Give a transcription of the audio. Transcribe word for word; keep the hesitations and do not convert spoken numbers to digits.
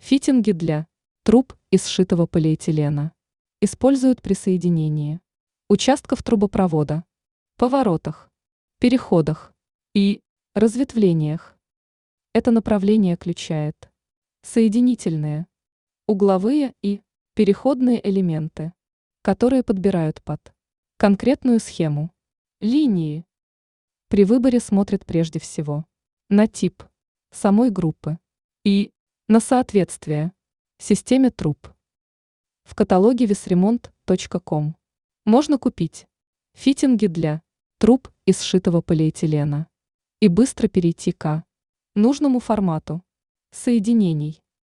Фитинги для труб из сшитого полиэтилена используют при соединении участков трубопровода, поворотах, переходах и разветвлениях. Это направление включает соединительные, угловые и переходные элементы, которые подбирают под конкретную схему линии. При выборе смотрят прежде всего на тип самой группы и на соответствие системе труб. В каталоге весремонт точка ком можно купить фитинги для труб из сшитого полиэтилена и быстро перейти к нужному формату соединений.